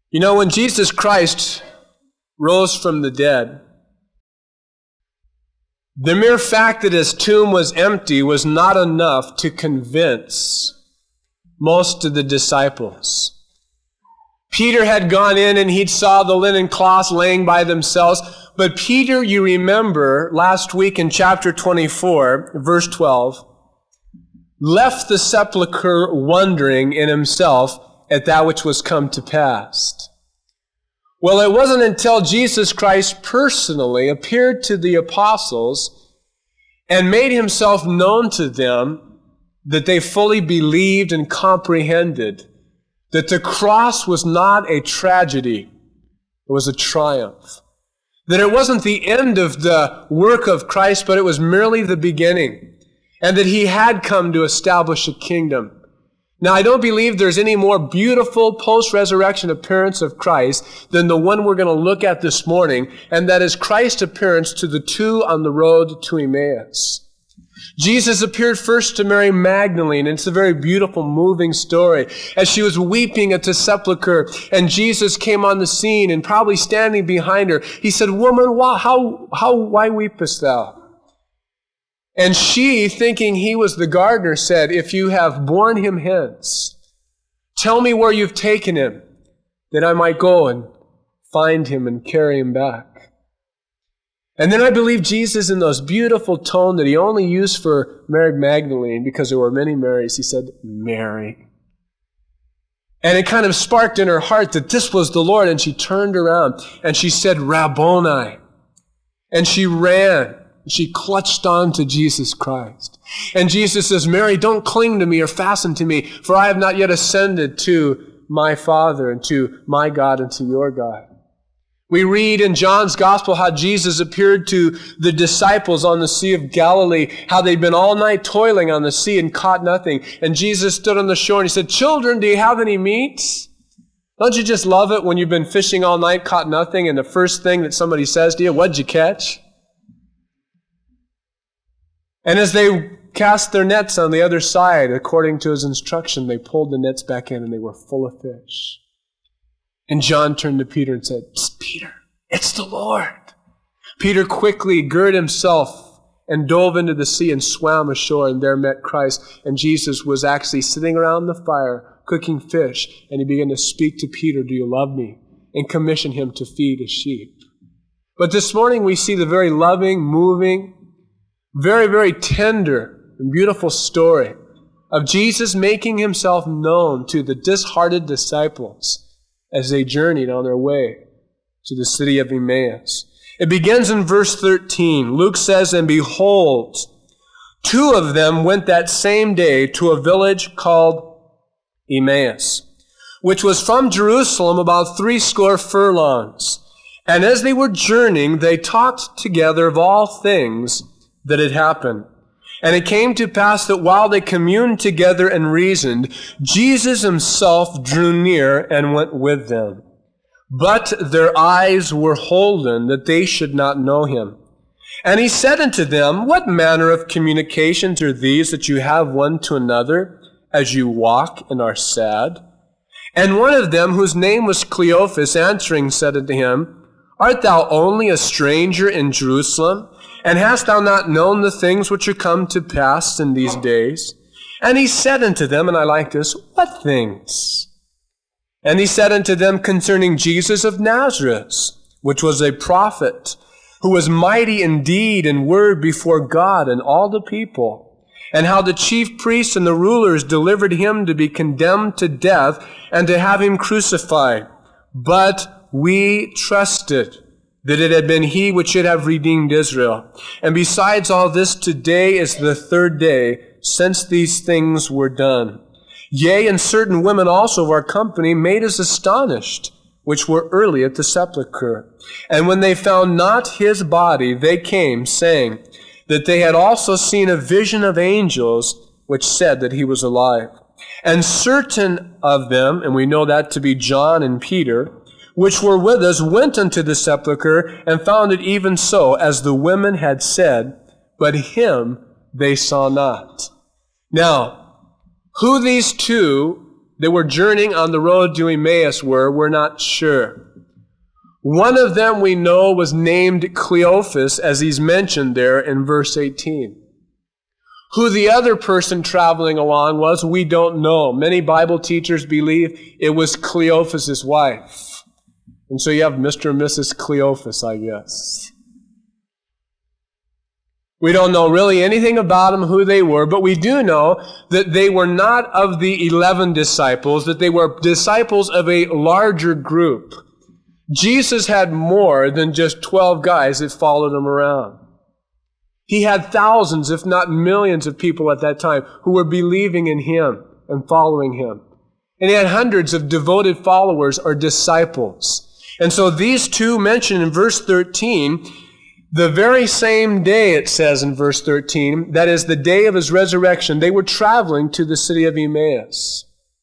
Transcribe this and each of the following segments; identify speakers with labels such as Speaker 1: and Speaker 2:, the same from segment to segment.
Speaker 1: You know, when Jesus Christ rose from the dead, the mere fact that his tomb was empty was not enough to convince most of the disciples. Peter had gone in and he'd saw the linen cloths laying by themselves. But Peter, you remember, last week in chapter 24, verse 12, left the sepulchre wondering in himself at that which was come to pass. Well, it wasn't until Jesus Christ personally appeared to the apostles and made himself known to them that they fully believed and comprehended that the cross was not a tragedy, it was a triumph. That it wasn't the end of the work of Christ, but it was merely the beginning. And that he had come to establish a kingdom. Now, I don't believe there's any more beautiful post-resurrection appearance of Christ than the one we're going to look at this morning, and that is Christ's appearance to the two on the road to Emmaus. Jesus appeared first to Mary Magdalene, and it's a very beautiful, moving story. As she was weeping at the sepulchre, and Jesus came on the scene, and probably standing behind her, he said, "Woman, why weepest thou?" And she, thinking he was the gardener, said, "If you have borne him hence, tell me where you've taken him, that I might go and find him and carry him back." And then I believe Jesus, in those beautiful tone that he only used for Mary Magdalene, because there were many Marys, he said, "Mary." And it kind of sparked in her heart that this was the Lord, and she turned around and she said, "Rabboni." And she ran. She clutched on to Jesus Christ. And Jesus says, "Mary, don't cling to me or fasten to me, for I have not yet ascended to my Father and to my God and to your God." We read in John's Gospel how Jesus appeared to the disciples on the Sea of Galilee, how they'd been all night toiling on the sea and caught nothing. And Jesus stood on the shore and he said, "Children, do you have any meat?" Don't you just love it when you've been fishing all night, caught nothing, and the first thing that somebody says to you, "What'd you catch?" And as they cast their nets on the other side, according to his instruction, they pulled the nets back in and they were full of fish. And John turned to Peter and said, "Peter, it's the Lord." Peter quickly girded himself and dove into the sea and swam ashore, and there met Christ. And Jesus was actually sitting around the fire cooking fish, and he began to speak to Peter, "Do you love me?" and commission him to feed his sheep. But this morning we see the very loving, moving, very, very tender and beautiful story of Jesus making himself known to the disheartened disciples as they journeyed on their way to the city of Emmaus. It begins in verse 13. Luke says, "And behold, two of them went that same day to a village called Emmaus, which was from Jerusalem about 60 furlongs. And as they were journeying, they talked together of all things that had happened. And it came to pass that while they communed together and reasoned, Jesus himself drew near and went with them. But their eyes were holden that they should not know him. And he said unto them, What manner of communications are these that you have one to another as you walk and are sad? And one of them, whose name was Cleophas, answering said unto him, Art thou only a stranger in Jerusalem? And hast thou not known the things which are come to pass in these days? And he said unto them, and I like this, What things? And he said unto them concerning Jesus of Nazareth, which was a prophet, who was mighty in deed and word before God and all the people, and how the chief priests and the rulers delivered him to be condemned to death and to have him crucified. But we trusted that it had been he which should have redeemed Israel. And besides all this, today is the third day since these things were done. Yea, and certain women also of our company made us astonished, which were early at the sepulchre. And when they found not his body, they came, saying that they had also seen a vision of angels, which said that he was alive. And certain of them, and we know that to be John and Peter, which were with us, went unto the sepulchre, and found it even so, as the women had said, but him they saw not. Now, who these two they were journeying on the road to Emmaus were, we're not sure. One of them we know was named Cleophas, as he's mentioned there in verse 18. Who the other person traveling along was, we don't know. Many Bible teachers believe it was Cleophas' wife. And so you have Mr. and Mrs. Cleophas, I guess. We don't know really anything about them, who they were, but we do know that they were not of the 11 disciples, that they were disciples of a larger group. Jesus had more than just 12 guys that followed him around. He had thousands, if not millions of people at that time who were believing in him and following him. And he had hundreds of devoted followers or disciples. And so these two mentioned in verse 13, the very same day, it says in verse 13, that is the day of his resurrection, they were traveling to the city of Emmaus.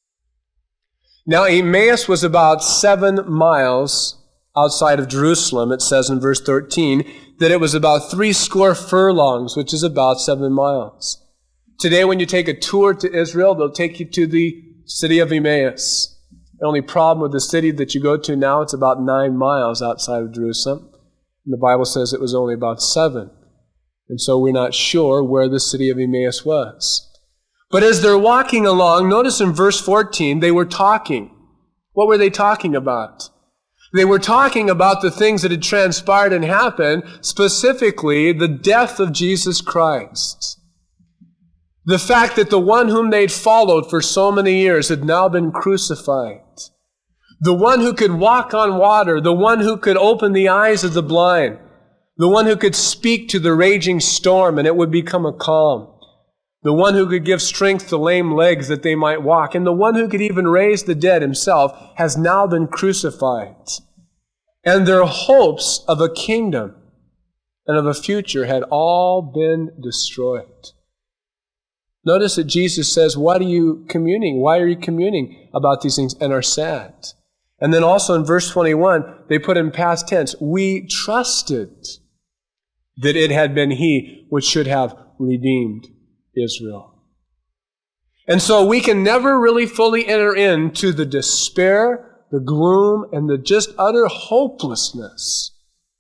Speaker 1: Now, Emmaus was about 7 miles outside of Jerusalem. It says in verse 13 that it was about 80 furlongs, which is about 7 miles. Today, when you take a tour to Israel, they'll take you to the city of Emmaus. The only problem with the city that you go to now, it's about 9 miles outside of Jerusalem. And the Bible says it was only about 7. And so we're not sure where the city of Emmaus was. But as they're walking along, notice in verse 14, they were talking. What were they talking about? They were talking about the things that had transpired and happened, specifically the death of Jesus Christ. The fact that the one whom they'd followed for so many years had now been crucified. The one who could walk on water, the one who could open the eyes of the blind, the one who could speak to the raging storm and it would become a calm, the one who could give strength to lame legs that they might walk, and the one who could even raise the dead himself has now been crucified. And their hopes of a kingdom and of a future had all been destroyed. Notice that Jesus says, why are you communing? Why are you communing about these things and are sad? And then also in verse 21, they put in past tense, we trusted that it had been he which should have redeemed Israel. And so we can never really fully enter into the despair, the gloom, and the just utter hopelessness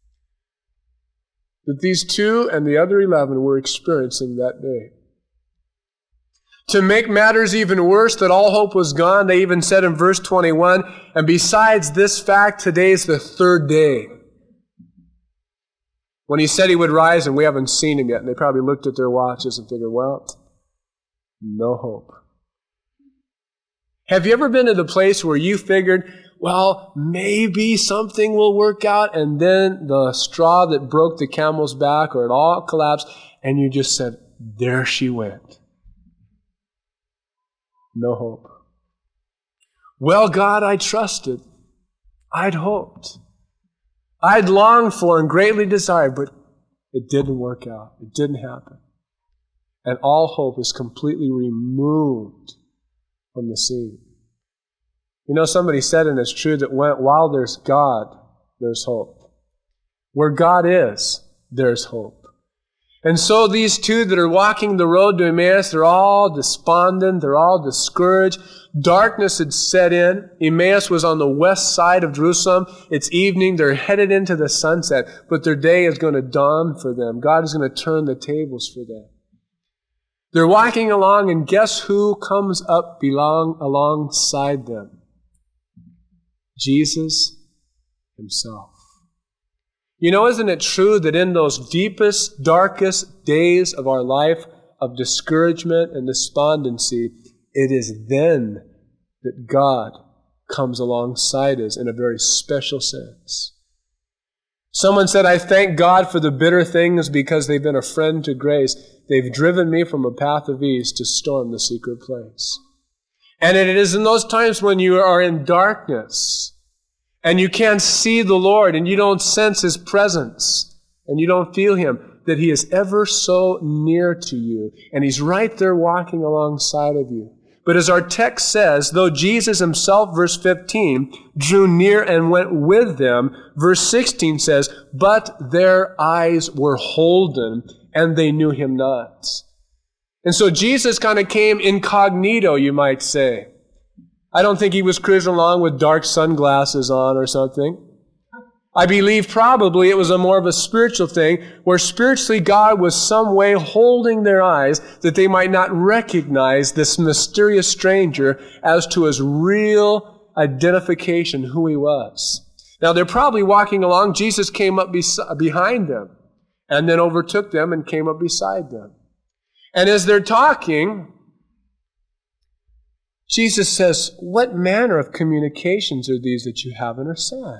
Speaker 1: that these 2 and the other 11 were experiencing that day. To make matters even worse, that all hope was gone, they even said in verse 21, and besides this fact, today's the 3rd day. When he said he would rise, and we haven't seen him yet, and they probably looked at their watches and figured, well, no hope. Have you ever been to the place where you figured, well, maybe something will work out, and then the straw that broke the camel's back, or it all collapsed, and you just said, there she went. No hope. Well, God, I trusted. I'd hoped. I'd longed for and greatly desired, but it didn't work out. It didn't happen. And all hope is completely removed from the scene. You know, somebody said, and it's true, that while there's God, there's hope. Where God is, there's hope. And so these 2 that are walking the road to Emmaus, they're all despondent, they're all discouraged. Darkness had set in. Emmaus was on the west side of Jerusalem. It's evening, they're headed into the sunset, but their day is going to dawn for them. God is going to turn the tables for them. They're walking along, and guess who comes up alongside them? Jesus himself. You know, isn't it true that in those deepest, darkest days of our life of discouragement and despondency, it is then that God comes alongside us in a very special sense. Someone said, I thank God for the bitter things because they've been a friend to grace. They've driven me from a path of ease to storm the secret place. And it is in those times when you are in darkness and you can't see the Lord and you don't sense His presence and you don't feel Him, that He is ever so near to you and He's right there walking alongside of you. But as our text says, though Jesus Himself, verse 15, drew near and went with them, verse 16 says, but their eyes were holden and they knew Him not. And so Jesus kind of came incognito, you might say. I don't think he was cruising along with dark sunglasses on or something. I believe probably it was more of a spiritual thing, where spiritually God was some way holding their eyes that they might not recognize this mysterious stranger as to his real identification, who he was. Now they're probably walking along. Jesus came up behind them and then overtook them and came up beside them. And as they're talking, Jesus says, "What manner of communications are these that you have and are sad?"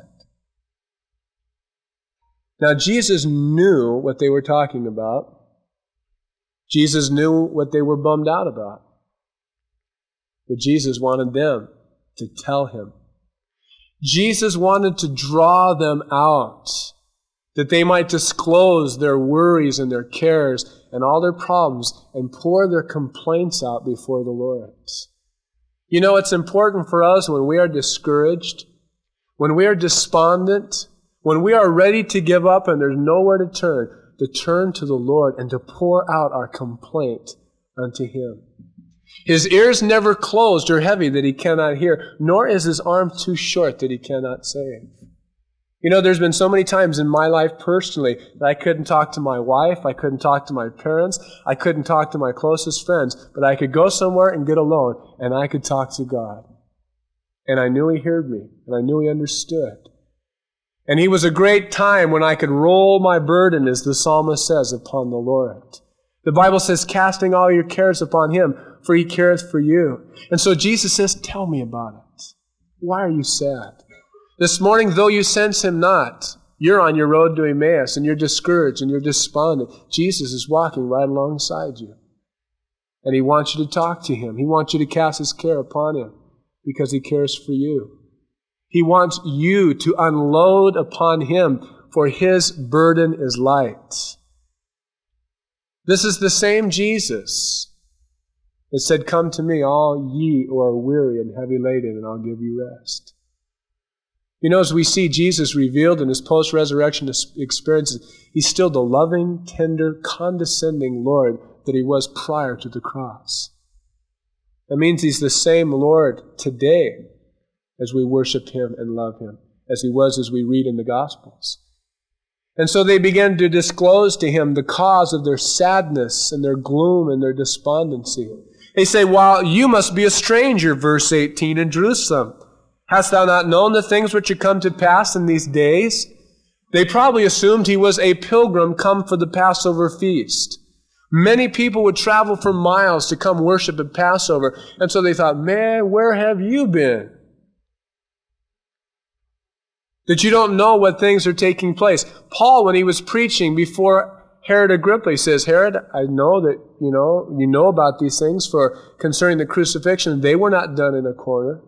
Speaker 1: Now, Jesus knew what they were talking about. Jesus knew what they were bummed out about. But Jesus wanted them to tell him. Jesus wanted to draw them out, that they might disclose their worries and their cares and all their problems and pour their complaints out before the Lord. You know, it's important for us when we are discouraged, when we are despondent, when we are ready to give up and there's nowhere to turn to the Lord and to pour out our complaint unto Him. His ears never closed or heavy that He cannot hear, nor is His arm too short that He cannot save. You know, there's been so many times in my life personally that I couldn't talk to my wife, I couldn't talk to my parents, I couldn't talk to my closest friends, but I could go somewhere and get alone and I could talk to God. And I knew He heard me, and I knew He understood. And He was a great time when I could roll my burden, as the psalmist says, upon the Lord. The Bible says, casting all your cares upon Him, for He careth for you. And so Jesus says, tell me about it. Why are you sad? This morning, though you sense Him not, you're on your road to Emmaus, and you're discouraged, and you're despondent. Jesus is walking right alongside you. And He wants you to talk to Him. He wants you to cast His care upon Him, because He cares for you. He wants you to unload upon Him, for His burden is light. This is the same Jesus that said, come to me, all ye who are weary and heavy laden, and I'll give you rest. You know, as we see Jesus revealed in His post-resurrection experiences, He's still the loving, tender, condescending Lord that He was prior to the cross. That means He's the same Lord today as we worship Him and love Him, as He was as we read in the Gospels. And so they began to disclose to Him the cause of their sadness and their gloom and their despondency. They say, well, you must be a stranger, verse 18, in Jerusalem. Hast thou not known the things which are come to pass in these days? They probably assumed He was a pilgrim come for the Passover feast. Many people would travel for miles to come worship at Passover. And so they thought, man, where have you been? That you don't know what things are taking place. Paul, when he was preaching before Herod Agrippa, he says, Herod, I know that you know about these things for concerning the crucifixion. They were not done in a corner.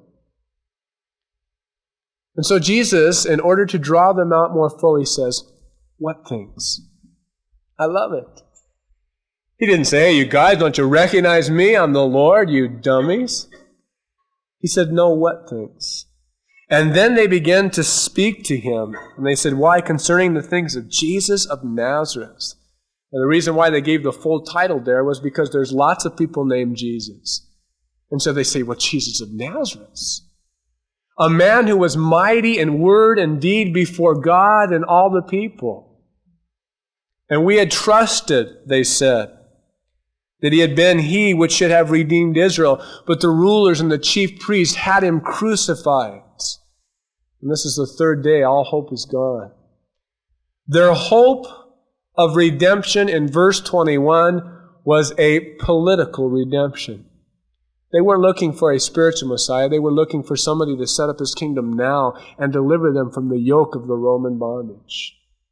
Speaker 1: And so Jesus, in order to draw them out more fully, says, what things? I love it. He didn't say, hey, you guys, don't you recognize me? I'm the Lord, you dummies. He said, no, what things? And then they began to speak to Him. And they said, why? Concerning the things of Jesus of Nazareth. And the reason why they gave the full title there was because there's lots of people named Jesus. And so they say, well, Jesus of Nazareth. A man who was mighty in word and deed before God and all the people. And we had trusted, they said, that He had been He which should have redeemed Israel. But the rulers and the chief priests had Him crucified. And this is the third day, all hope is gone. Their hope of redemption in verse 21 was a political redemption. They weren't looking for a spiritual Messiah. They were looking for somebody to set up His kingdom now and deliver them from the yoke of the Roman bondage.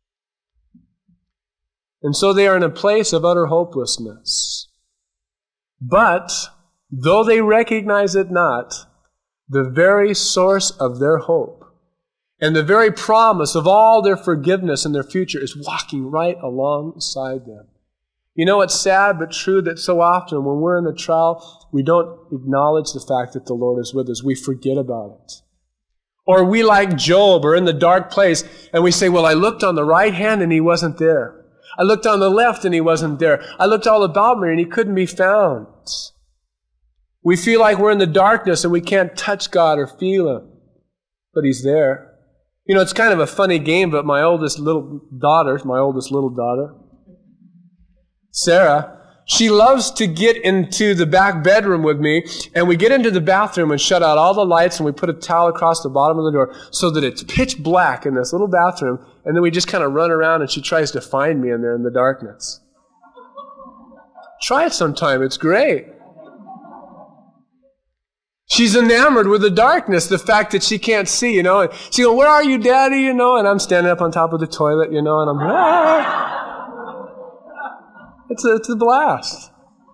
Speaker 1: And so they are in a place of utter hopelessness. But, though they recognize it not, the very source of their hope and the very promise of all their forgiveness and their future is walking right alongside them. You know, it's sad but true that so often when we're in a trial, we don't acknowledge the fact that the Lord is with us. We forget about it. Or we, like Job, are in the dark place and we say, well, I looked on the right hand and He wasn't there. I looked on the left and He wasn't there. I looked all about me and He couldn't be found. We feel like we're in the darkness and we can't touch God or feel Him. But He's there. You know, it's kind of a funny game, but my oldest little daughter, Sarah, she loves to get into the back bedroom with me, and we get into the bathroom and shut out all the lights, and we put a towel across the bottom of the door so that it's pitch black in this little bathroom, and then we just kind of run around, and she tries to find me in there in the darkness. Try it sometime. It's great. She's enamored with the darkness, the fact that she can't see, you know. And she goes, "Where are you, Daddy?" You know, and I'm standing up on top of the toilet, you know, and I'm, ah. It's a blast.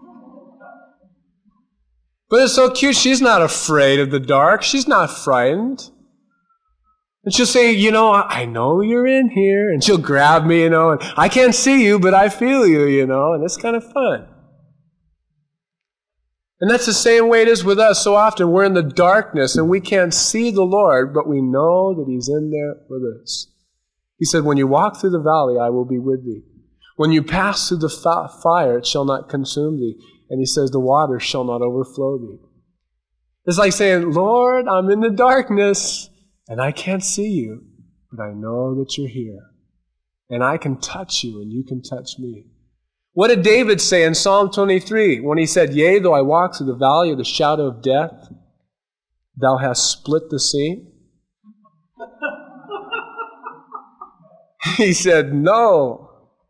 Speaker 1: But it's so cute. She's not afraid of the dark. She's not frightened. And she'll say, "You know, I know you're in here." And she'll grab me, you know, and I can't see you, but I feel you, you know, and it's kind of fun. And that's the same way it is with us. So often we're in the darkness and we can't see the Lord, but we know that He's in there with us. He said, "When you walk through the valley, I will be with thee. When you pass through the fire, it shall not consume thee." And He says, "The water shall not overflow thee." It's like saying, "Lord, I'm in the darkness and I can't see you, but I know that you're here. And I can touch you and you can touch me." What did David say in Psalm 23 when he said, "Yea, though I walk through the valley of the shadow of death, thou hast split the sea"? He said, "No.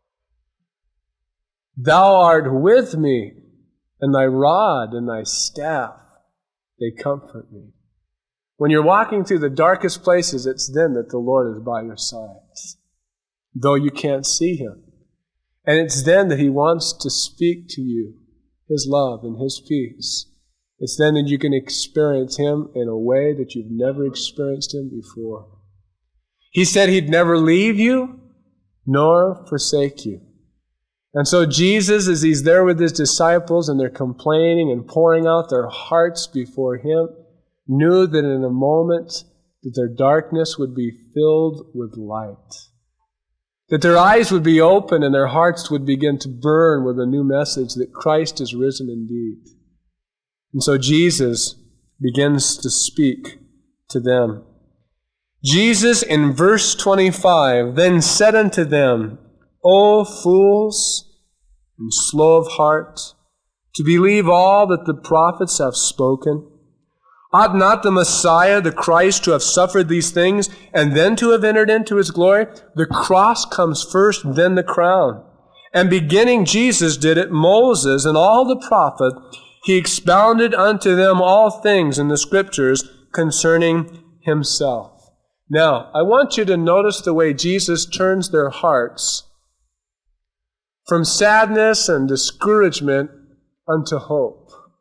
Speaker 1: Thou art with me, and thy rod and thy staff, they comfort me." When you're walking through the darkest places, it's then that the Lord is by your side, though you can't see Him. And it's then that He wants to speak to you, His love and His peace. It's then that you can experience Him in a way that you've never experienced Him before. He said He'd never leave you nor forsake you. And so Jesus, as He's there with His disciples and they're complaining and pouring out their hearts before Him, knew that in a moment that their darkness would be filled with light. That their eyes would be open and their hearts would begin to burn with a new message that Christ is risen indeed. And so Jesus begins to speak to them. Jesus, in verse 25, then said unto them, "O fools, and slow of heart, to believe all that the prophets have spoken. Ought not the Messiah, the Christ, to have suffered these things, and then to have entered into His glory? The cross comes first, then the crown. And beginning Jesus did it, Moses and all the prophets, He expounded unto them all things in the Scriptures concerning Himself." Now, I want you to notice the way Jesus turns their hearts from sadness and discouragement unto hope.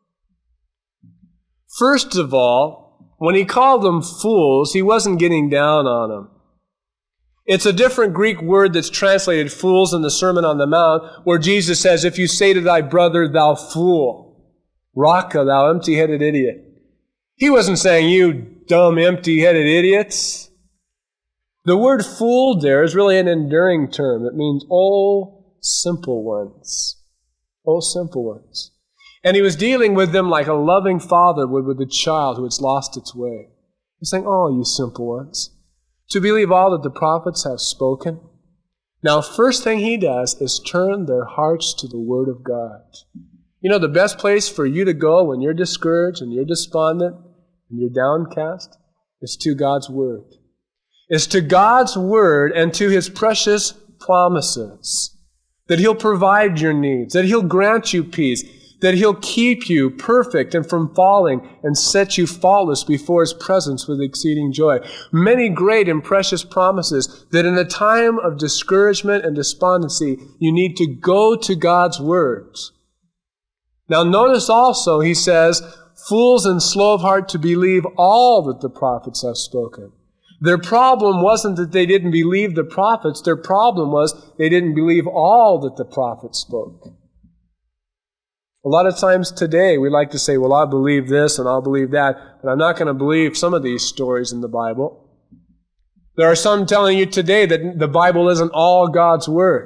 Speaker 1: First of all, when He called them fools, He wasn't getting down on them. It's a different Greek word that's translated fools in the Sermon on the Mount, where Jesus says, "If you say to thy brother, thou fool, Raka, thou empty-headed idiot." He wasn't saying, "You dumb, empty-headed idiots." The word fool there is really an enduring term. It means, "Oh, simple ones." Oh, simple ones. And He was dealing with them like a loving father would with a child who has lost its way. He's saying, "Oh, you simple ones, to believe all that the prophets have spoken." Now, first thing He does is turn their hearts to the Word of God. You know, the best place for you to go when you're discouraged and you're despondent and you're downcast is to God's Word. It's to God's Word and to His precious promises that He'll provide your needs, that He'll grant you peace, that He'll keep you perfect and from falling and set you faultless before His presence with exceeding joy. Many great and precious promises that in a time of discouragement and despondency, you need to go to God's words. Now notice also, He says, "Fools and slow of heart to believe all that the prophets have spoken." Their problem wasn't that they didn't believe the prophets. Their problem was they didn't believe all that the prophets spoke. A lot of times today we like to say, "Well, I believe this and I'll believe that, but I'm not going to believe some of these stories in the Bible." There are some telling you today that the Bible isn't all God's Word.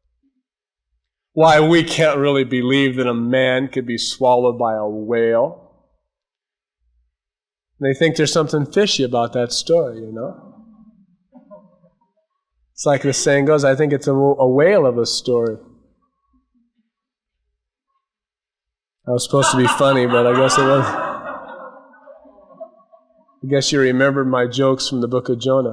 Speaker 1: Why, we can't really believe that a man could be swallowed by a whale. They think there's something fishy about that story, you know? It's like the saying goes, I think it's a whale of a story. That was supposed to be funny, but I guess it wasn't. I guess you remembered my jokes from the book of Jonah.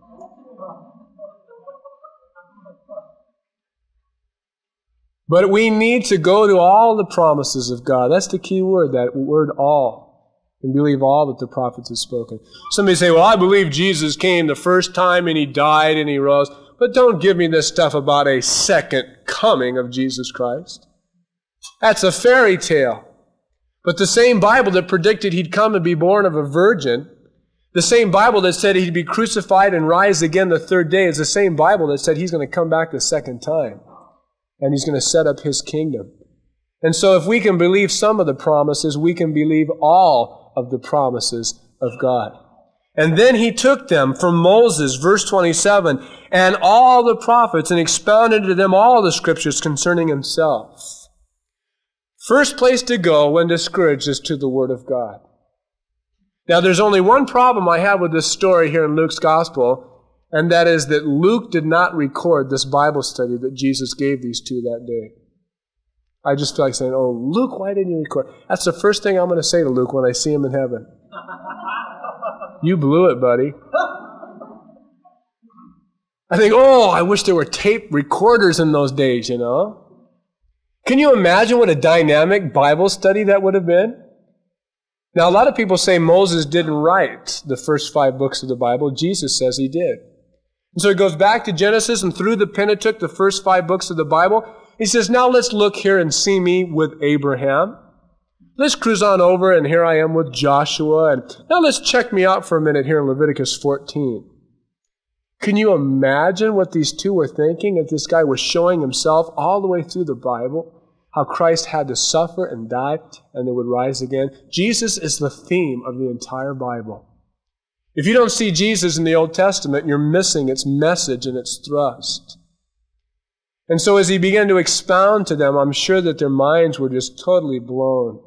Speaker 1: But we need to go to all the promises of God. That's the key word, that word all. And believe all that the prophets have spoken. Somebody say, well, I believe Jesus came the first time and He died and He rose. But don't give me this stuff about a second coming of Jesus Christ. That's a fairy tale. But the same Bible that predicted He'd come and be born of a virgin, the same Bible that said He'd be crucified and rise again the third day, is the same Bible that said He's going to come back the second time. And He's going to set up His kingdom. And so if we can believe some of the promises, we can believe all of the promises of God. And then He took them from Moses, verse 27, and all the prophets, and expounded to them all the Scriptures concerning Himself. First place to go when discouraged is to the Word of God. Now there's only one problem I have with this story here in Luke's Gospel, and that is that Luke did not record this Bible study that Jesus gave these two that day. I just feel like saying, oh, Luke, why didn't you record? That's the first thing I'm going to say to Luke when I see him in heaven. You blew it, buddy. I think, oh, I wish there were tape recorders in those days, you know. Can you imagine what a dynamic Bible study that would have been? Now, a lot of people say Moses didn't write the first 5 books of the Bible. Jesus says he did. And so he goes back to Genesis and through the Pentateuch, the first 5 books of the Bible. He says, now let's look here and see me with Abraham. Let's cruise on over, and here I am with Joshua. And now let's check me out for a minute here in Leviticus 14. Can you imagine what these two were thinking if this guy was showing himself all the way through the Bible? How Christ had to suffer and die and then would rise again. Jesus is the theme of the entire Bible. If you don't see Jesus in the Old Testament, you're missing its message and its thrust. And so as He began to expound to them, I'm sure that their minds were just totally blown.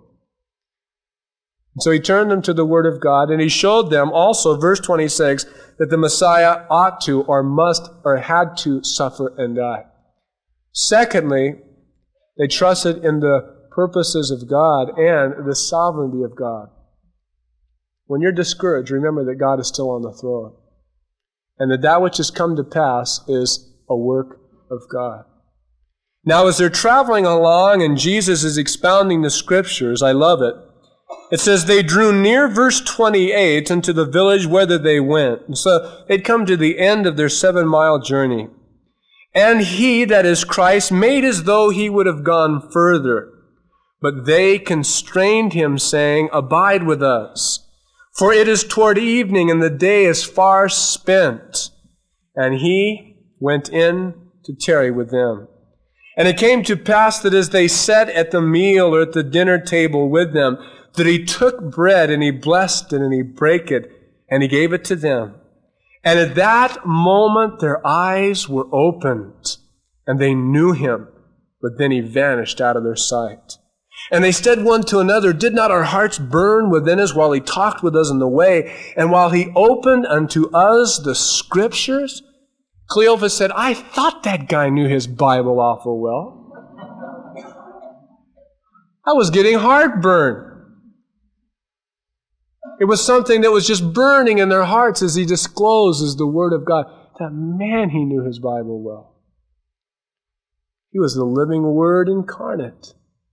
Speaker 1: And so He turned them to the Word of God, and He showed them also, verse 26, that the Messiah ought to or must or had to suffer and die. Secondly, they trusted in the purposes of God and the sovereignty of God. When you're discouraged, remember that God is still on the throne. And that which has come to pass is a work of God. Now, as they're traveling along and Jesus is expounding the Scriptures, I love it. It says, they drew near, verse 28, unto the village whither they went. And so they'd come to the end of their 7-mile journey. And He, that is Christ, made as though He would have gone further. But they constrained Him, saying, abide with us. For it is toward evening, and the day is far spent. And He went in to tarry with them. And it came to pass that as they sat at the meal or at the dinner table with them, that He took bread, and He blessed it, and He brake it, and He gave it to them. And at that moment their eyes were opened, and they knew Him, but then He vanished out of their sight. And they said one to another, did not our hearts burn within us while He talked with us in the way, and while He opened unto us the Scriptures? Cleophas said, I thought that guy knew his Bible awful well. I was getting heartburn. It was something that was just burning in their hearts as he discloses the Word of God. That man, he knew his Bible well. He was the living Word incarnate.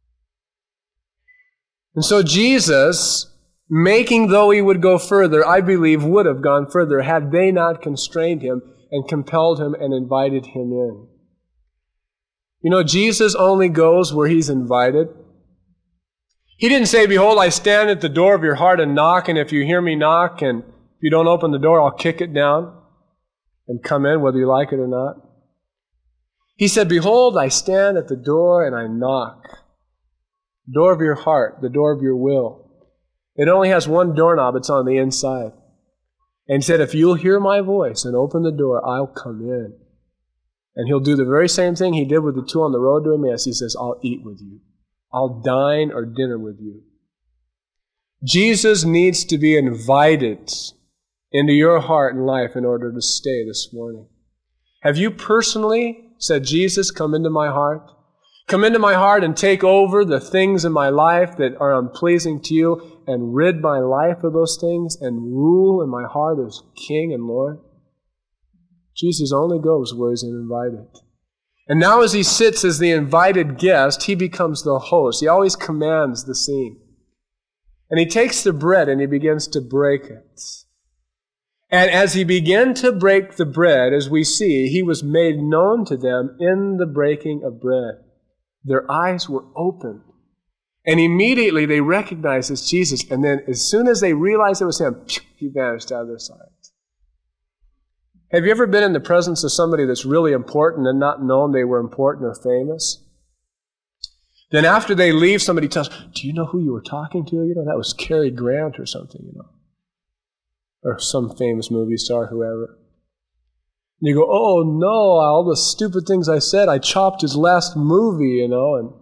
Speaker 1: And so Jesus, making though He would go further, I believe would have gone further had they not constrained Him and compelled Him and invited Him in. You know, Jesus only goes where He's invited. He didn't say, behold, I stand at the door of your heart and knock, and if you hear me knock, and if you don't open the door, I'll kick it down and come in, whether you like it or not. He said, behold, I stand at the door and I knock. The door of your heart, the door of your will. It only has one doorknob, it's on the inside. And He said, if you'll hear my voice and open the door, I'll come in. And He'll do the very same thing He did with the two on the road to Emmaus. He says, I'll eat with you. I'll dine or dinner with you. Jesus needs to be invited into your heart and life in order to stay this morning. Have you personally said, Jesus, come into my heart? Come into my heart and take over the things in my life that are unpleasing to you and rid my life of those things and rule in my heart as King and Lord? Jesus only goes where he's invited. And now as he sits as the invited guest, he becomes the host. He always commands the scene. And he takes the bread and he begins to break it. And as he began to break the bread, as we see, he was made known to them in the breaking of bread. Their eyes were opened. And immediately they recognized it's Jesus. And then as soon as they realized it was him, he vanished out of their sight. Have you ever been in the presence of somebody that's really important and not known they were important or famous? Then after they leave, somebody tells, do you know who you were talking to? You know, that was Cary Grant or something, you know. Or some famous movie star, whoever. And you go, oh no, all the stupid things I said, I chopped his last movie, you know. And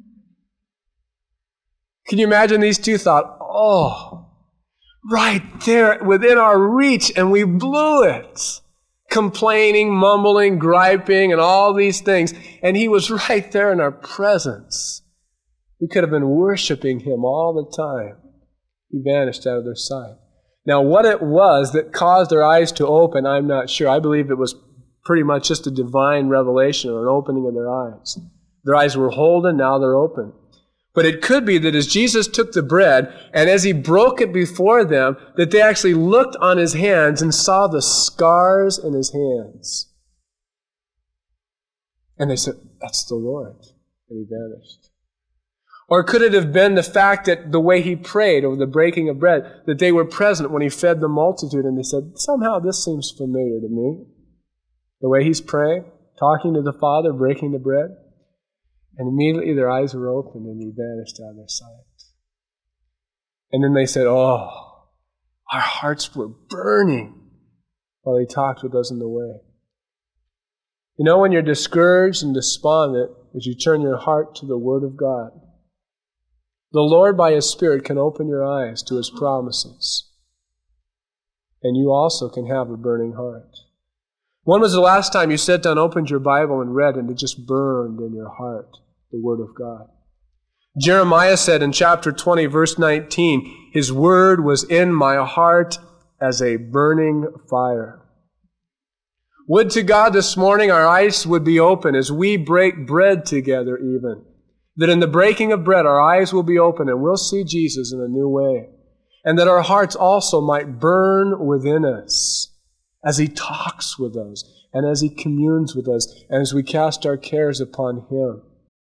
Speaker 1: can you imagine these two thought, oh, right there within our reach, and we blew it. Complaining, mumbling, griping, and all these things. And he was right there in our presence. We could have been worshiping him all the time. He vanished out of their sight. Now, what it was that caused their eyes to open, I'm not sure. I believe it was pretty much just a divine revelation or an opening of their eyes. Their eyes were holden, now they're open. But it could be that as Jesus took the bread, and as he broke it before them, that they actually looked on his hands and saw the scars in his hands. And they said, that's the Lord. And he vanished. Or could it have been the fact that the way he prayed over the breaking of bread, that they were present when he fed the multitude, and they said, somehow this seems familiar to me. The way he's praying, talking to the Father, breaking the bread. And immediately their eyes were opened and he vanished out of their sight. And then they said, oh, our hearts were burning while he talked with us in the way. You know, when you're discouraged and despondent, as you turn your heart to the Word of God, the Lord by His Spirit can open your eyes to His promises. And you also can have a burning heart. When was the last time you sat down, opened your Bible, and read, and it just burned in your heart, the Word of God? Jeremiah said in chapter 20, verse 19, His Word was in my heart as a burning fire. Would to God this morning our eyes would be open as we break bread together even. That in the breaking of bread our eyes will be open and we'll see Jesus in a new way. And that our hearts also might burn within us as He talks with us and as He communes with us and as we cast our cares upon Him,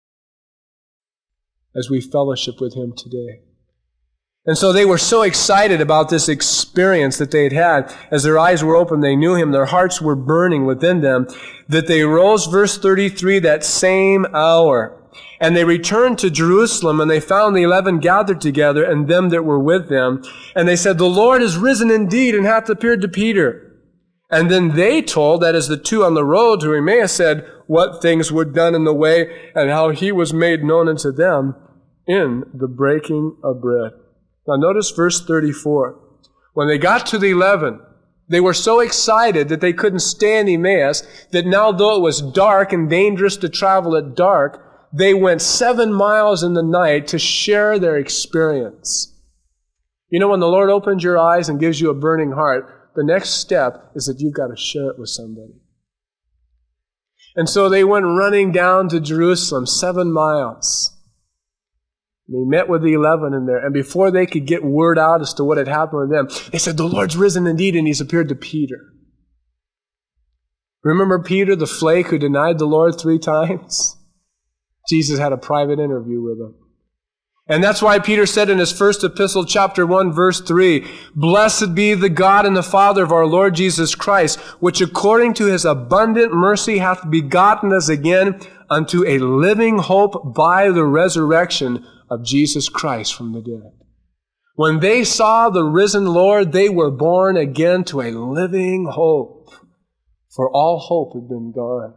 Speaker 1: as we fellowship with Him today. And so they were so excited about this experience that they had had. As their eyes were open, they knew Him, their hearts were burning within them, that they rose, verse 33, that same hour. And they returned to Jerusalem, and they found the 11 gathered together, and them that were with them. And they said, the Lord is risen indeed, and hath appeared to Peter. And then they told, that is the two on the road to Emmaus said, what things were done in the way, and how He was made known unto them in the breaking of bread. Now notice verse 34. When they got to the 11, they were so excited that they couldn't stay in Emmaus, that now though it was dark and dangerous to travel at dark, they went 7 miles in the night to share their experience. You know, when the Lord opens your eyes and gives you a burning heart, the next step is that you've got to share it with somebody. And so they went running down to Jerusalem, 7 miles. And He met with the 11 in there. And before they could get word out as to what had happened with them, they said, the Lord's risen indeed, and He's appeared to Peter. Remember Peter, the flake who denied the Lord 3 times? Jesus had a private interview with him. And that's why Peter said in his first epistle, chapter 1, verse 3, Blessed be the God and the Father of our Lord Jesus Christ, which according to His abundant mercy hath begotten us again unto a living hope by the resurrection of Jesus Christ from the dead. When they saw the risen Lord, they were born again to a living hope, for all hope had been gone.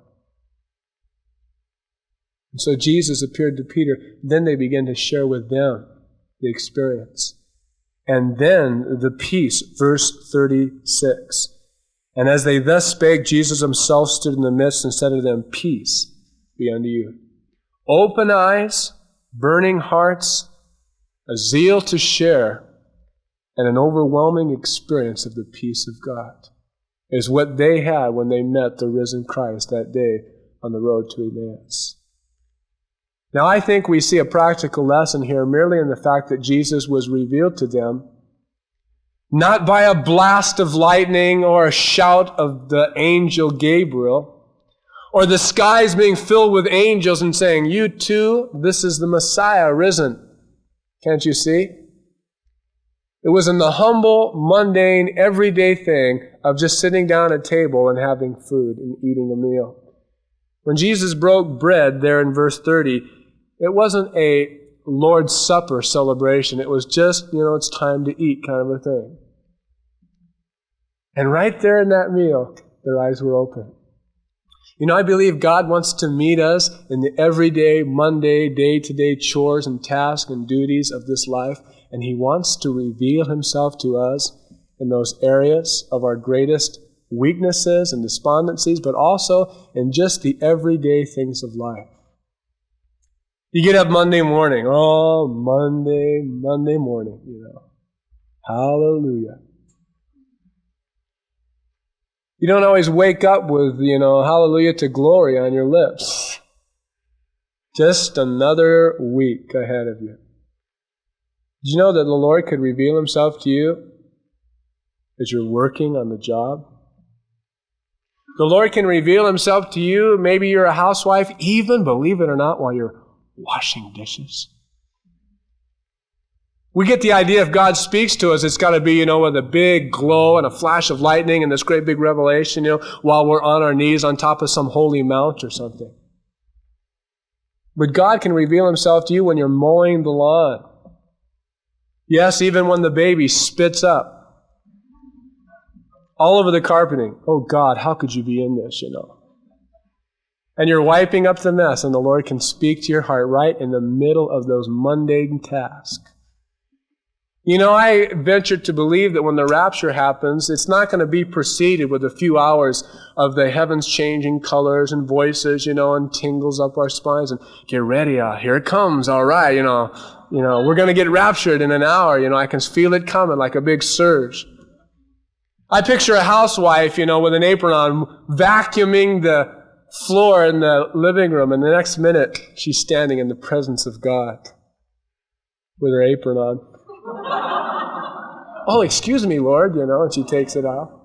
Speaker 1: And so Jesus appeared to Peter. Then they began to share with them the experience. And then the peace, verse 36. And as they thus spake, Jesus himself stood in the midst and said to them, Peace be unto you. Open eyes, burning hearts, a zeal to share, and an overwhelming experience of the peace of God is what they had when they met the risen Christ that day on the road to Emmaus. Now, I think we see a practical lesson here merely in the fact that Jesus was revealed to them not by a blast of lightning or a shout of the angel Gabriel, or the skies being filled with angels and saying, You too, this is the Messiah risen. Can't you see? It was in the humble, mundane, everyday thing of just sitting down at a table and having food and eating a meal. When Jesus broke bread there in verse 30, it wasn't a Lord's Supper celebration. It was just, it's time to eat kind of a thing. And right there in that meal, their eyes were open. I believe God wants to meet us in the everyday, Monday, day-to-day chores and tasks and duties of this life, and He wants to reveal Himself to us in those areas of our greatest weaknesses and despondencies, but also in just the everyday things of life. You get up Monday morning, Monday morning, Hallelujah. You don't always wake up with, hallelujah to glory on your lips. Just another week ahead of you. Did you know that the Lord could reveal Himself to you as you're working on the job? The Lord can reveal Himself to you, maybe you're a housewife, even, believe it or not, while you're washing dishes. We get the idea if God speaks to us, it's got to be, with a big glow and a flash of lightning and this great big revelation, while we're on our knees on top of some holy mount or something. But God can reveal Himself to you when you're mowing the lawn. Yes, even when the baby spits up all over the carpeting. Oh God, how could you be in this, And you're wiping up the mess, and the Lord can speak to your heart right in the middle of those mundane tasks. I venture to believe that when the rapture happens, it's not going to be preceded with a few hours of the heavens changing colors and voices, and tingles up our spines, and get ready, here it comes, all right, we're going to get raptured in an hour, I can feel it coming like a big surge. I picture a housewife, with an apron on, vacuuming the floor in the living room, and the next minute, she's standing in the presence of God with her apron on. Oh, excuse me, Lord, and she takes it off.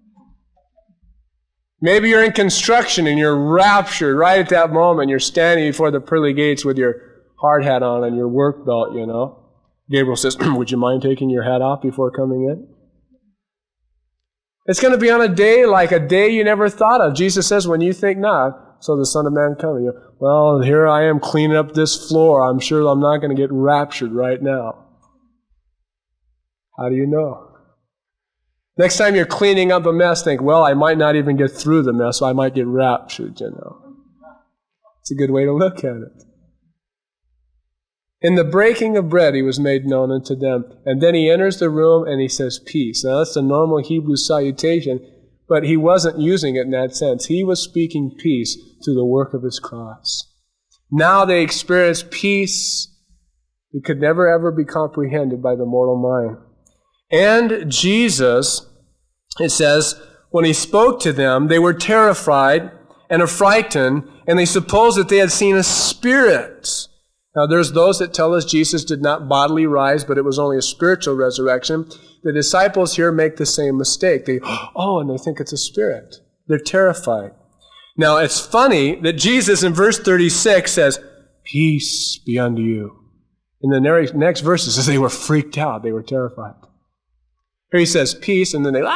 Speaker 1: Maybe you're in construction and you're raptured right at that moment. You're standing before the pearly gates with your hard hat on and your work belt, Gabriel says, would you mind taking your hat off before coming in? It's going to be on a day like a day you never thought of. Jesus says, when you think not, so the Son of Man coming. Well, here I am cleaning up this floor. I'm sure I'm not going to get raptured right now. How do you know? Next time you're cleaning up a mess, think, well, I might not even get through the mess, so I might get raptured, It's a good way to look at it. In the breaking of bread, He was made known unto them. And then He enters the room and He says, peace. Now, that's the normal Hebrew salutation, but He wasn't using it in that sense. He was speaking peace through the work of His cross. Now they experience peace that could never, ever be comprehended by the mortal mind. And Jesus, it says, when He spoke to them, they were terrified and affrighted, and they supposed that they had seen a spirit. Now, there's those that tell us Jesus did not bodily rise, but it was only a spiritual resurrection. The disciples here make the same mistake. And they think it's a spirit. They're terrified. Now, it's funny that Jesus in verse 36 says, peace be unto you. In the next verse it says they were freaked out. They were terrified. Here He says peace, and then they,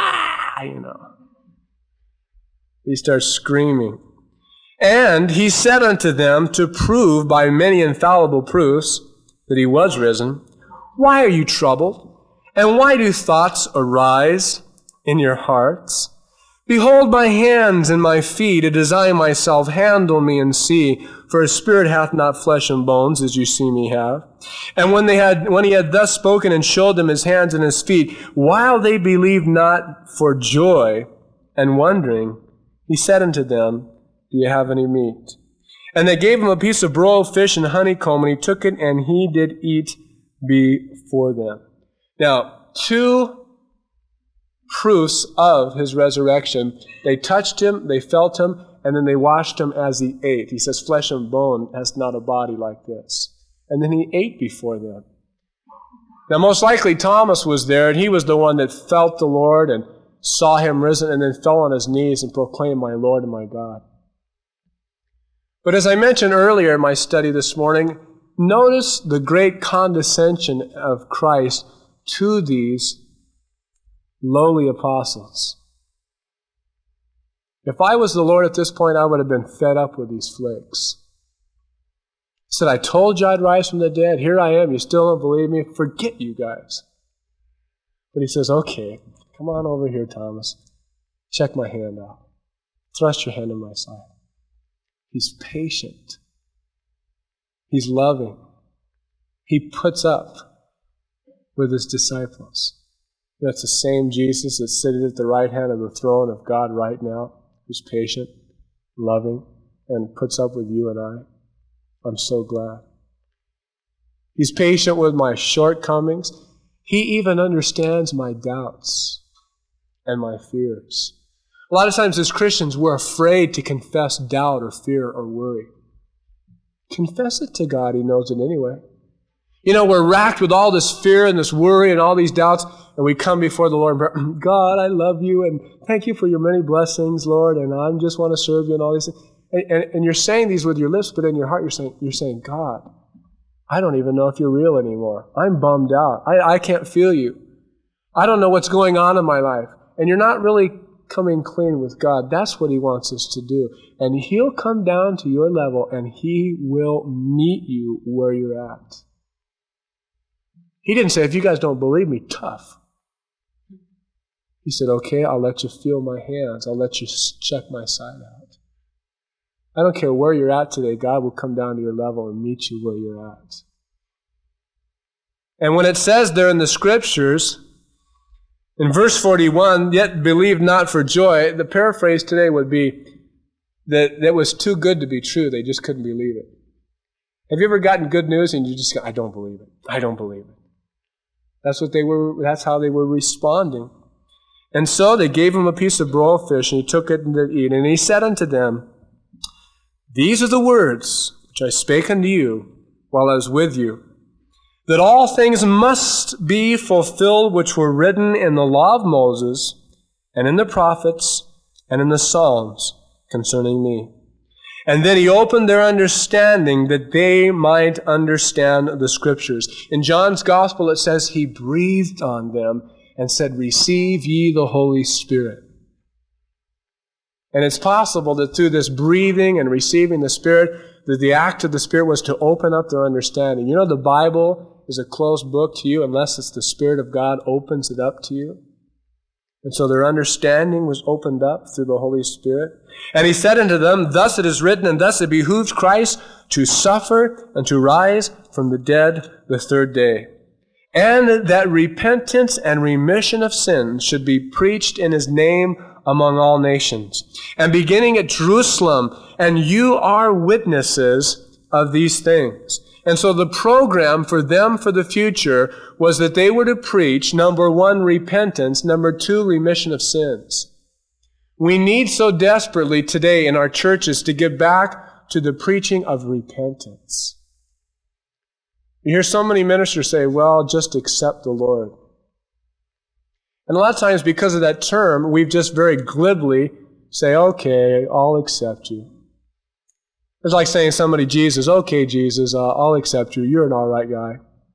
Speaker 1: He starts screaming. And He said unto them to prove by many infallible proofs that He was risen, why are you troubled? And why do thoughts arise in your hearts? Behold my hands and my feet, it is I myself, handle me and see, for a spirit hath not flesh and bones, as you see me have. And when he had thus spoken and showed them his hands and his feet, while they believed not for joy and wondering, he said unto them, Do you have any meat? And they gave him a piece of broiled fish and honeycomb, and he took it, and he did eat before them. Now, two proofs of his resurrection. They touched him, they felt him, and then they washed him as he ate. He says, flesh and bone has not a body like this. And then he ate before them. Now, most likely Thomas was there, and he was the one that felt the Lord and saw him risen, and then fell on his knees and proclaimed, My Lord and my God. But as I mentioned earlier in my study this morning, notice the great condescension of Christ to these lowly apostles. If I was the Lord at this point, I would have been fed up with these flakes. He said, I told you I'd rise from the dead. Here I am. You still don't believe me? Forget you guys. But he says, okay, come on over here, Thomas. Check my hand out. Thrust your hand in my side. He's patient. He's loving. He puts up with his disciples. That's the same Jesus that's sitting at the right hand of the throne of God right now, who's patient, loving, and puts up with you and I. I'm so glad. He's patient with my shortcomings. He even understands my doubts and my fears. A lot of times as Christians, we're afraid to confess doubt or fear or worry. Confess it to God. He knows it anyway. You know, we're racked with all this fear and this worry and all these doubts, and we come before the Lord and God, I love you, and thank you for your many blessings, Lord, and I just want to serve you and all these things. And you're saying these with your lips, but in your heart you're saying, God, I don't even know if you're real anymore. I'm bummed out. I can't feel you. I don't know what's going on in my life. And you're not really coming clean with God. That's what He wants us to do. And He'll come down to your level and He will meet you where you're at. He didn't say, if you guys don't believe me, tough. He said, okay, I'll let you feel my hands. I'll let you check my side out. I don't care where you're at today. God will come down to your level and meet you where you're at. And when it says there in the Scriptures, in verse 41, yet believe not for joy, the paraphrase today would be that it was too good to be true. They just couldn't believe it. Have you ever gotten good news and you just go, I don't believe it. I don't believe it. That's how they were responding. And so they gave him a piece of broiled fish, and he took it and did eat. And he said unto them, These are the words which I spake unto you while I was with you, that all things must be fulfilled which were written in the law of Moses, and in the prophets, and in the Psalms concerning me. And then he opened their understanding that they might understand the Scriptures. In John's Gospel it says he breathed on them and said, Receive ye the Holy Spirit. And it's possible that through this breathing and receiving the Spirit, that the act of the Spirit was to open up their understanding. You know, the Bible is a closed book to you unless it's the Spirit of God opens it up to you. And so their understanding was opened up through the Holy Spirit. And he said unto them, Thus it is written, and thus it behooves Christ to suffer and to rise from the dead the third day. And that repentance and remission of sins should be preached in His name among all nations. And beginning at Jerusalem, and you are witnesses of these things. And so the program for them for the future was that they were to preach, number one, repentance, number two, remission of sins. We need so desperately today in our churches to get back to the preaching of repentance. You hear so many ministers say, well, just accept the Lord. And a lot of times because of that term, we've just very glibly say, okay, I'll accept you. It's like saying somebody, Jesus, okay, Jesus, I'll accept you. You're an all right guy.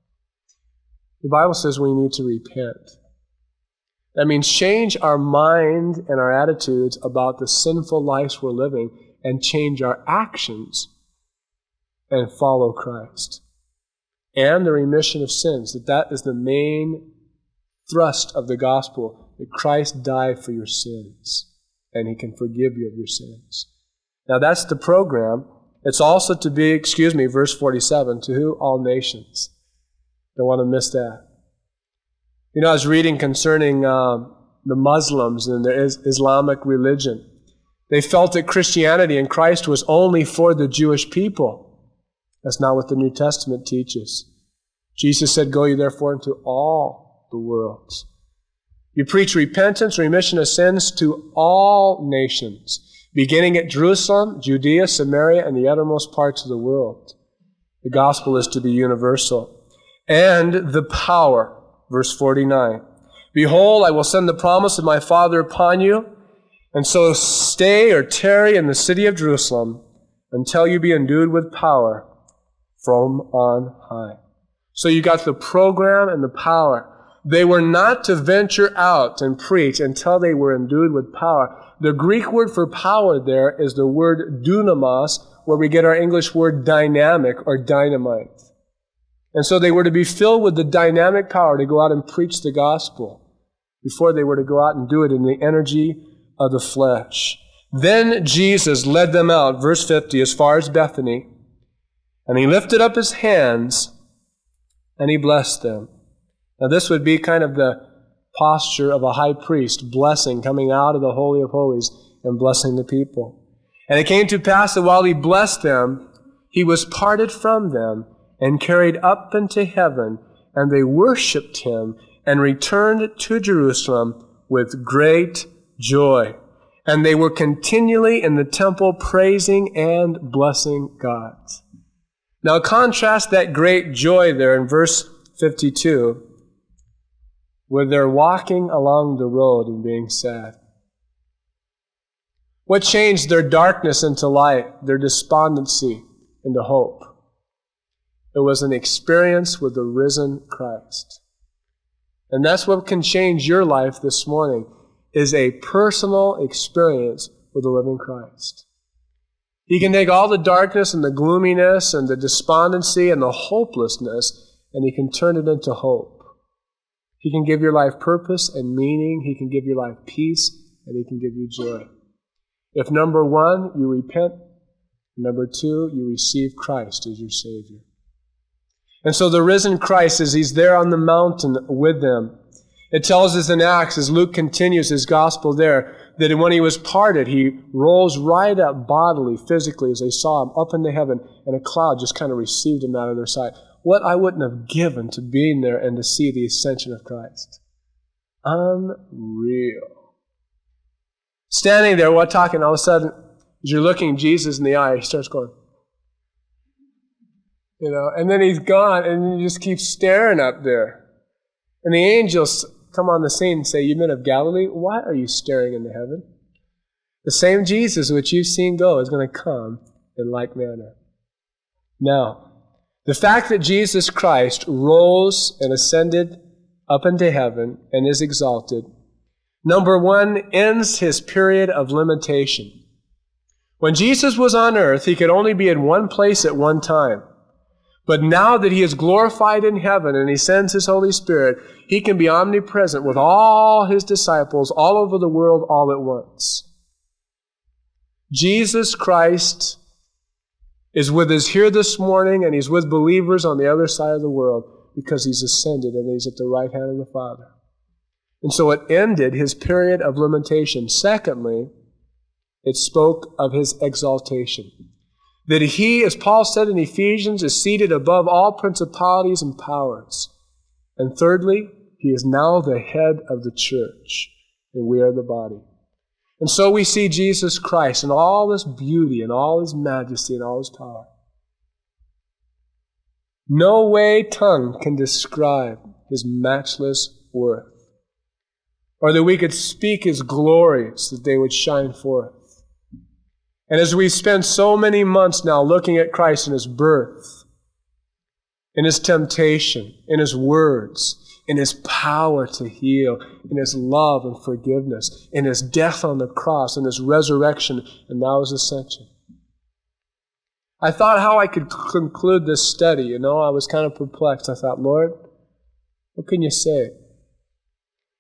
Speaker 1: The Bible says we need to repent. That means change our mind and our attitudes about the sinful lives we're living and change our actions and follow Christ. And the remission of sins, that is the main thrust of the gospel, that Christ died for your sins and He can forgive you of your sins. Now that's the program. It's also to be, verse 47, to who? All nations. Don't want to miss that. You know, I was reading concerning the Muslims and their Islamic religion. They felt that Christianity and Christ was only for the Jewish people. That's not what the New Testament teaches. Jesus said, "Go ye therefore into all the world." You preach repentance, remission of sins to all nations, beginning at Jerusalem, Judea, Samaria, and the uttermost parts of the world. The gospel is to be universal. And the power, verse 49. "Behold, I will send the promise of my Father upon you, and so stay or tarry in the city of Jerusalem until you be endued with power from on high." So you got the program and the power. They were not to venture out and preach until they were endued with power. The Greek word for power there is the word dunamos, where we get our English word dynamic or dynamite. And so they were to be filled with the dynamic power to go out and preach the gospel before they were to go out and do it in the energy of the flesh. Then Jesus led them out, verse 50, as far as Bethany, and He lifted up His hands and He blessed them. Now this would be kind of the posture of a high priest, blessing, coming out of the Holy of Holies and blessing the people. And it came to pass that while He blessed them, He was parted from them and carried up into heaven, and they worshipped Him and returned to Jerusalem with great joy. And they were continually in the temple praising and blessing God. Now contrast that great joy there in verse 52 with their walking along the road and being sad. What changed their darkness into light, their despondency into hope? It was an experience with the risen Christ. And that's what can change your life this morning, is a personal experience with the living Christ. He can take all the darkness and the gloominess and the despondency and the hopelessness, and He can turn it into hope. He can give your life purpose and meaning. He can give your life peace, and He can give you joy. If number one, you repent. Number two, you receive Christ as your Savior. And so the risen Christ, as He's there on the mountain with them, it tells us in Acts, as Luke continues his gospel there, that when He was parted, He rose right up bodily, physically, as they saw Him up into heaven, and a cloud just kind of received Him out of their sight. What I wouldn't have given to being there and to see the ascension of Christ. Unreal. Standing there, while talking, all of a sudden, as you're looking Jesus in the eye, He starts going, and then He's gone, and you just keep staring up there. And the angels come on the scene and say, "You men of Galilee, why are you staring into heaven? The same Jesus which you've seen go is going to come in like manner." Now, the fact that Jesus Christ rose and ascended up into heaven and is exalted, number one, ends His period of limitation. When Jesus was on earth, He could only be in one place at one time. But now that He is glorified in heaven and He sends His Holy Spirit, He can be omnipresent with all His disciples all over the world all at once. Jesus Christ is with us here this morning, and He's with believers on the other side of the world because He's ascended and He's at the right hand of the Father. And so it ended His period of limitation. Secondly, it spoke of His exaltation. That He, as Paul said in Ephesians, is seated above all principalities and powers. And thirdly, He is now the head of the church, and we are the body. And so we see Jesus Christ in all His beauty and all His majesty and all His power. No way tongue can describe His matchless worth, or that we could speak His glories, that they would shine forth. And as we spend so many months now looking at Christ in His birth, in His temptation, in His words, in His power to heal, in His love and forgiveness, in His death on the cross, in His resurrection, and now His ascension. I thought how I could conclude this study. I was kind of perplexed. I thought, Lord, what can you say?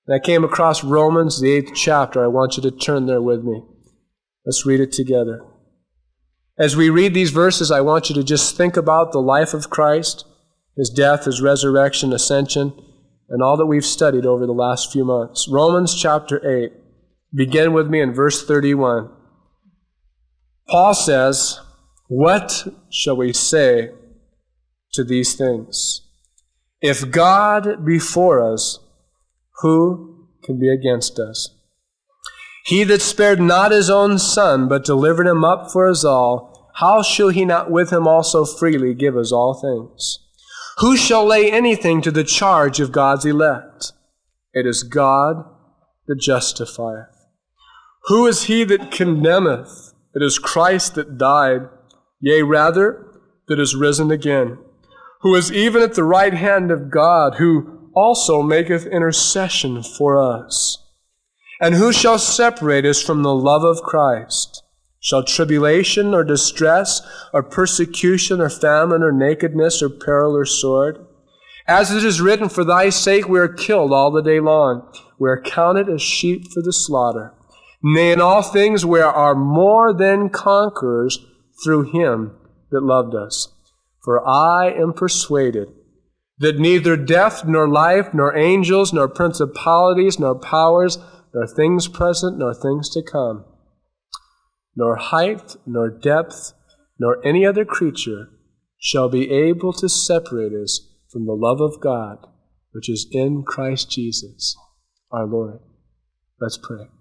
Speaker 1: And I came across Romans, the 8th chapter. I want you to turn there with me. Let's read it together. As we read these verses, I want you to just think about the life of Christ, His death, His resurrection, ascension, and all that we've studied over the last few months. Romans chapter 8. Begin with me in verse 31. Paul says, "What shall we say to these things? If God be for us, who can be against us? He that spared not his own Son, but delivered him up for us all, how shall he not with him also freely give us all things? Who shall lay anything to the charge of God's elect? It is God that justifieth. Who is he that condemneth? It is Christ that died, yea, rather, that is risen again, who is even at the right hand of God, who also maketh intercession for us. And who shall separate us from the love of Christ? Shall tribulation or distress or persecution or famine or nakedness or peril or sword? As it is written, for thy sake we are killed all the day long. We are counted as sheep for the slaughter. Nay, in all things we are more than conquerors through him that loved us. For I am persuaded that neither death, nor life, nor angels, nor principalities, nor powers, nor things present, nor things to come, nor height, nor depth, nor any other creature shall be able to separate us from the love of God, which is in Christ Jesus, our Lord." Let's pray.